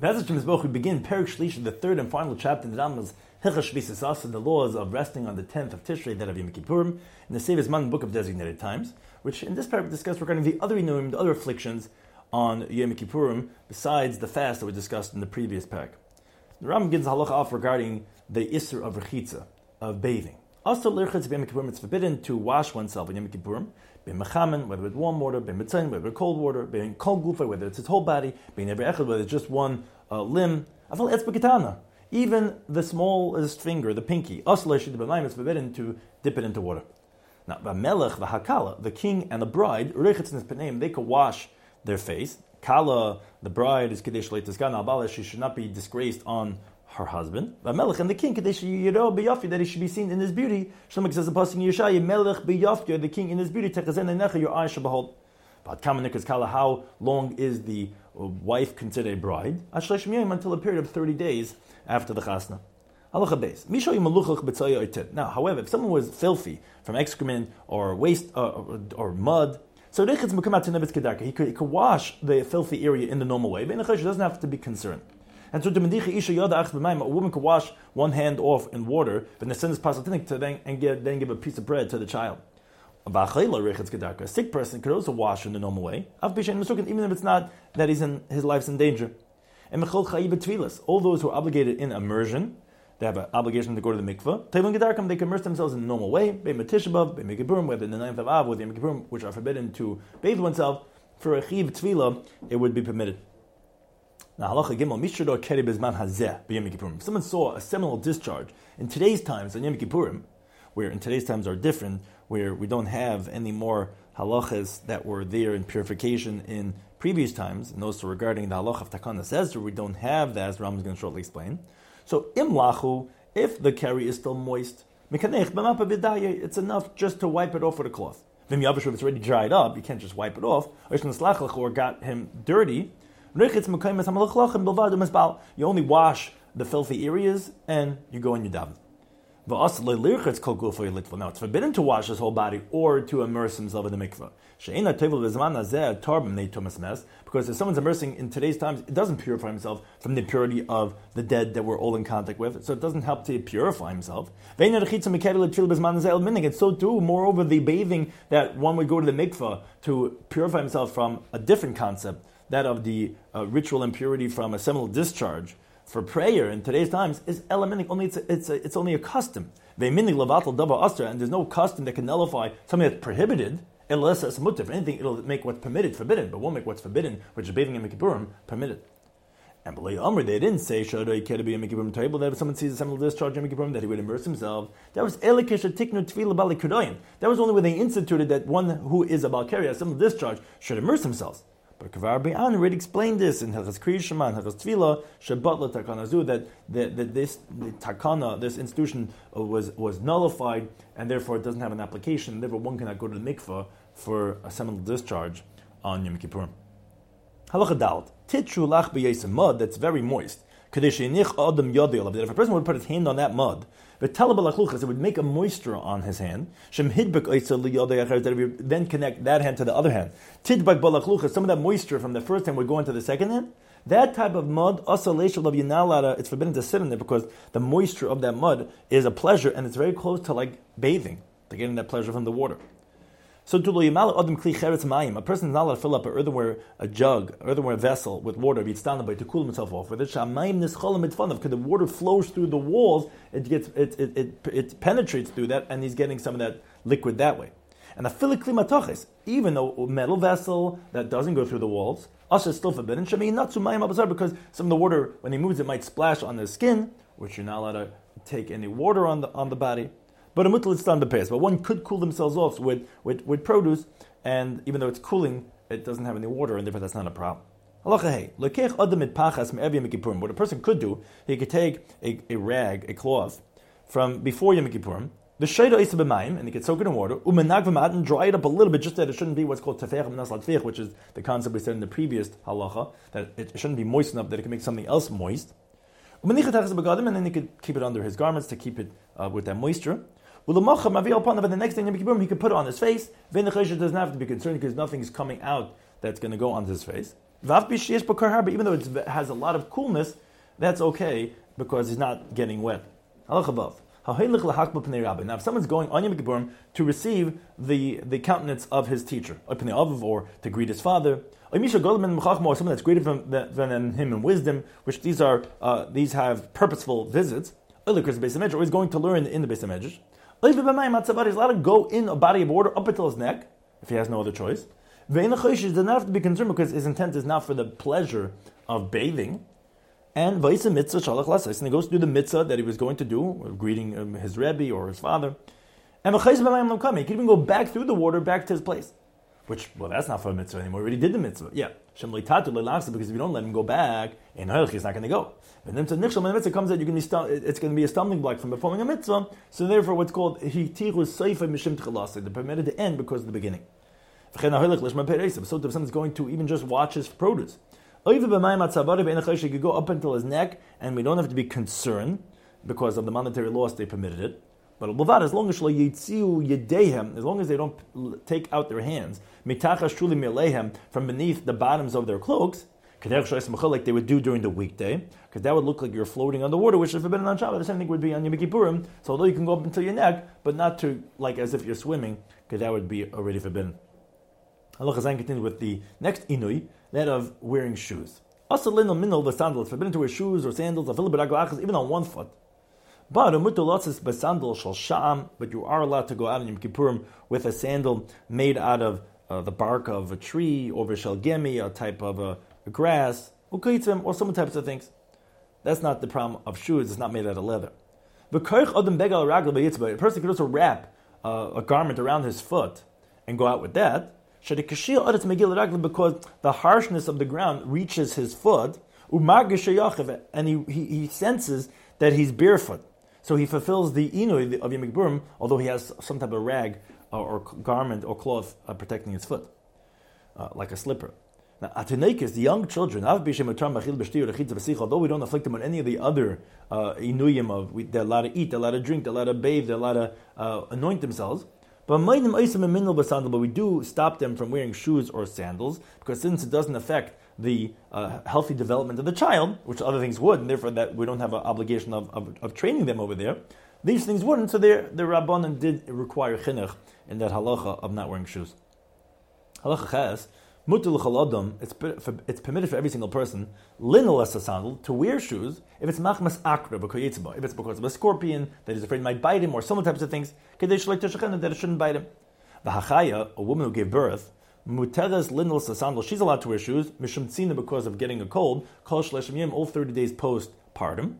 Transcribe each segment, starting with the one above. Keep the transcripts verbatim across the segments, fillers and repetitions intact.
As we begin Perek Shlishi, the third and final chapter in the Rambam's Hilchos Shvisas Asa, the laws of resting on the tenth of Tishrei, that of Yom Kippurim, in the Sevis Man book of designated times, which in this paragraph discuss regarding the other inuim, the other afflictions on Yom Kippurim, besides the fast that we discussed in the previous parak. The Rambam gives a halacha off regarding the Isser of Rechitza, of bathing. Also, L'irchetz Yom Kippurim, it's forbidden to wash oneself in Yom Kippurim, bein mechamen, whether with warm water, bein mitzayin, whether with cold water, bein kol gufa, whether it's its whole body, bein every echad, whether it's just one uh, limb. Afal etzba ketana, even the smallest finger, the pinky. Also, l'shid b'mayim, it's forbidden to dip it into water. Now, v'melech v'hakala, the king and the bride, rechetz in his they could wash their face. Kala, the bride, is kadesh leitzgan al she should not be disgraced on her husband. Melech and the king, that he should be seen in his beauty. Shlomo says the pasuk in Yeshaya, Melech b'yafya, the king in his beauty. Techazen einecha, your eyes shall behold. But kamanik kala, how long is the wife considered a bride? Ashlesh miyim, until a period of thirty days after the chasna. Halacha beis. Misha yimaluchach b'tzaya oitet. Now, however, if someone was filthy from excrement or waste uh, or, or mud, so he could, he could wash the filthy area in the normal way. But she doesn't have to be concerned. And so to Mendicha Isha Yoda Ach a woman could wash one hand off in water, but the sin is pasatinik to then and get, then give a piece of bread to the child. A sick person could also wash in the normal way, even if it's not that he's in his life's in danger. And all those who are obligated in immersion, they have an obligation to go to the mikveh. They can immerse themselves in the normal way, whether in the ninth of Av or the Yom Kippurim, which are forbidden to bathe oneself. For a chiv tefillah, it would be permitted. Now, halacha gimel, mishrador keri bezman hazeh b'Yom Kippurim. If someone saw a seminal discharge in today's times on Yom Kippurim, where in today's times are different, where we don't have any more halachas that were there in purification in previous times, and also regarding the halacha of takana says, we don't have that, as Ram is going to shortly explain. So, imlachu, if the keri is still moist, it's enough just to wipe it off with a cloth. If it's already dried up, you can't just wipe it off, or got him dirty. You only wash the filthy areas and you go in your daven. Now it's forbidden to wash his whole body or to immerse himself in the mikveh. Because if someone's immersing in today's times, it doesn't purify himself from the impurity of the dead that we're all in contact with. So it doesn't help to purify himself. And so too, moreover, the bathing that one would go to the mikveh to purify himself from a different concept, that of the uh, ritual impurity from a seminal discharge for prayer in today's times, is elementing. Only it's a, it's a, it's only a custom. And there's no custom that can nullify something that's prohibited. Unless it's mutter. If anything, it'll make what's permitted forbidden, but won't make what's forbidden, which is bathing in Kippurim, permitted. And B'lei Amr, they didn't say Shadoi Kedabi in Kippurim table that if someone sees a seminal discharge in Kippurim, that he would immerse himself. That was Elikish Tiknu Tvila Bali Kudoyin. That was only when they instituted that one who is a Balkari, a seminal discharge, should immerse himself. But Kavar Be'an already explained this in Hilchos Kriya Shema and Hilchos Tvila Shebatla Takana Zu, that that that this the Takana, this institution was was nullified, and therefore it doesn't have an application. Therefore, one cannot go to the mikveh for a seminal discharge on Yom Kippurim. Halacha Dalet Titru Lach B'Yesem, mud that's very moist. Kadesh Yinich Adam Yodei, that if a person would put his hand on that mud, it would make a moisture on his hand. Then connect that hand to the other hand. Some of that moisture from the first hand would go into the second hand. That type of mud, it's forbidden to sit in there because the moisture of that mud is a pleasure and it's very close to like bathing, to getting that pleasure from the water. So, a person is not allowed to fill up an earthenware, a jug, earthenware vessel with water to cool himself off with it. Because the water flows through the walls, it gets it it, it it penetrates through that, and he's getting some of that liquid that way. And the filikli matachis, even though a metal vessel that doesn't go through the walls, also is still forbidden. Not because some of the water, when he moves, it might splash on the skin, which you're not allowed to take any water on the on the body. But a mutal is done the pace. But one could cool themselves off with, with, with produce, and even though it's cooling, it doesn't have any water, and therefore that's not a problem. What a person could do, he could take a, a rag, a cloth, from before Yom Kippurim, the shayda isa b'mayim, and he could soak it in water, and dry it up a little bit, just that it shouldn't be what's called tefech minas latfech, which is the concept we said in the previous halacha, that it shouldn't be moist enough that it can make something else moist. And then he could keep it under his garments to keep it uh, with that moisture. But the next thing he could put it on his face. He doesn't have to be concerned because nothing is coming out that's going to go on his face. But even though it has a lot of coolness, that's okay because he's not getting wet. Now, if someone's going on Yom Kippurim to receive the, the countenance of his teacher, or to greet his father, or someone that's greater than, than him in wisdom, which these are uh, these have purposeful visits, or he's going to learn in the Beis HaMedrash, he's allowed to go in a body of water up until his neck, if he has no other choice. He doesn't have to be concerned because his intent is not for the pleasure of bathing. And and he goes to do the mitzvah that he was going to do, greeting um, his Rebbe or his father. And he can even go back through the water, back to his place. Which, well, that's not for a mitzvah anymore. He already did the mitzvah. Yeah. Because if you don't let him go back, in he's not going to go. And then to nichshel, when the mitzvah comes out, you're going to be stu- it's going to be a stumbling block from performing a mitzvah. So therefore, what's called hitiru seifa mishim tchilas, they're permitted to end because of the beginning. So if someone's going to even just watch his produce, he could go up until his neck, and we don't have to be concerned because of the monetary loss they permitted it. But as long as as long as they don't take out their hands from beneath the bottoms of their cloaks, like they would do during the weekday, because that would look like you're floating on the water, which is forbidden on Shabbat. The same thing would be on Yom Kippurim. So although you can go up until your neck, but not to like as if you're swimming, because that would be already forbidden. Allah Chazan continues with the next inui, that of wearing shoes. Also, linol minol the sandals, forbidden to wear shoes or sandals, even on one foot. But but you are allowed to go out in Yom Kippurim with a sandal made out of uh, the bark of a tree, or vishalgemi, a type of a, a grass, or some types of things. That's not the problem of shoes, it's not made out of leather. A person could also wrap uh, a garment around his foot and go out with that, because the harshness of the ground reaches his foot, and he, he, he senses that he's barefoot. So he fulfills the inui of Yom Kippurim, although he has some type of rag or, or garment or cloth uh, protecting his foot, uh, like a slipper. Now, Atenekis, the young children, although we don't afflict them on any of the other uh, inuyim of, we, they're allowed to eat, they're allowed to drink, they're allowed to bathe, they're allowed to uh, anoint themselves. But but we do stop them from wearing shoes or sandals, because since it doesn't affect the uh, healthy development of the child, which other things would, and therefore that we don't have an obligation of, of, of training them over there, these things wouldn't, so the Rabbanan did require chinuch in that halacha of not wearing shoes. Halacha ches, mutul chaladam, it's it's permitted for every single person, linol as a sandal, to wear shoes if it's machmas akra b'koyetzba, if it's because of a scorpion that he's afraid it might bite him, or some types of things, that it shouldn't bite him. The hachaya, a woman who gave birth, muteres linol as a sandal, she's allowed to wear shoes, mishum tzina, because of getting a cold, kol shleshim yom, all thirty days postpartum.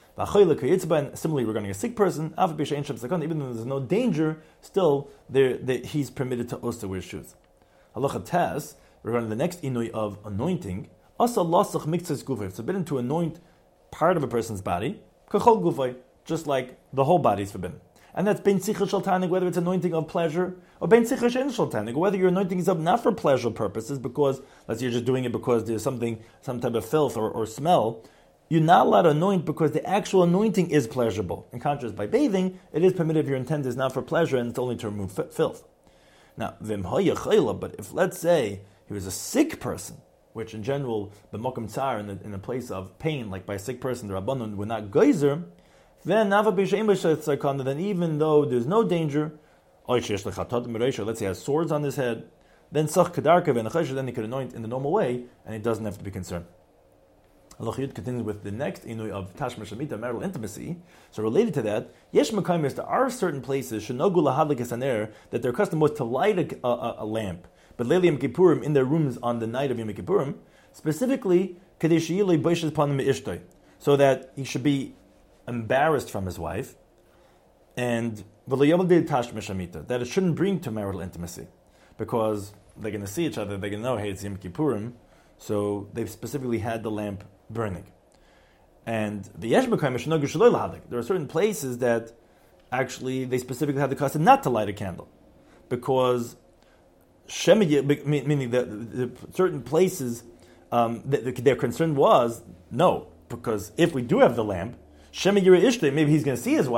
And similarly regarding a sick person, even though there's no danger, still there, there, he's permitted to also wear shoes. Halacha tes, regarding the next inui of anointing, asa lasach miktzas gufay. It's forbidden to anoint part of a person's body, kachol gufay, just like the whole body is forbidden. And that's ben sicha shel tanig, whether it's anointing of pleasure, or ben sicha she'en shel tanig, or whether your anointing is up not for pleasure purposes, because let's say you're just doing it because there's something, some type of filth or, or smell. You're not allowed to anoint because the actual anointing is pleasurable. In contrast, by bathing, it is permitted if your intent is not for pleasure and it's only to remove f- filth. Now, but if, let's say, he was a sick person, which in general, the mokum tsar, in, in a place of pain, like by a sick person, the Rabbanon were not geyser, then then even though there's no danger, let's say he has swords on his head, then then he could anoint in the normal way, and he doesn't have to be concerned. Allah continues with the next inui of tashma shamita, marital intimacy. So related to that, yesh makaymis, there are certain places shenogu lahadlik esaner, that their custom was to light a, a, a lamp, but leili Yom Kippurim, in their rooms on the night of Yom Kippurim, specifically kadeshiyilei boishes panim meishtoi, so that he should be embarrassed from his wife, and v'loyavadei tashma shamita, that it shouldn't bring to marital intimacy, because they're going to see each other, they're going to know, hey, it's Yom Kippurim, so they've specifically had the lamp burning. And the yesh b'kayim shenogu shaloi lahadlik. There are certain places that actually they specifically had the custom not to light a candle, because shemid, meaning that the certain places um, that their concern was no, because if we do have the lamp, shemid yireh ishtei, maybe he's going to see his wife,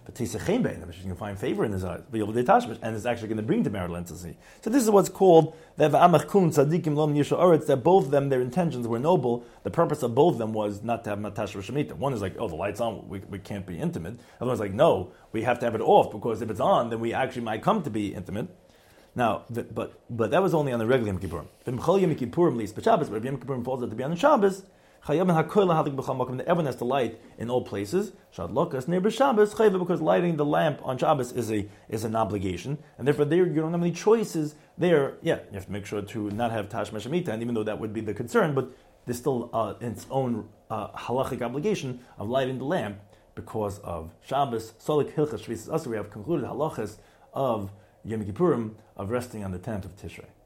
but she's going to find favor in his eyes, and it's actually going to bring to marital intimacy. So this is what's called that both of them, their intentions were noble. The purpose of both of them was not to have matash v'shemita. One is like, oh, the light's on, we, we can't be intimate. The other one's like, no, we have to have it off, because if it's on, then we actually might come to be intimate. Now, but but that was only on the regular Yom Kippurim. But Yom Kippurim leaves but Shabbos, but if Yom Kippurim falls out to be on Shabbos, everyone has to light in all places. Because lighting the lamp on Shabbos is a is an obligation, and therefore there you don't have any choices. There, yeah, you have to make sure to not have tash meshamita, and even though that would be the concern, but there's still uh, its own uh, halachic obligation of lighting the lamp because of Shabbos. Solik hilchas shvisas asur. We have concluded halachas of Yom Kippurim of resting on the tenth of Tishrei.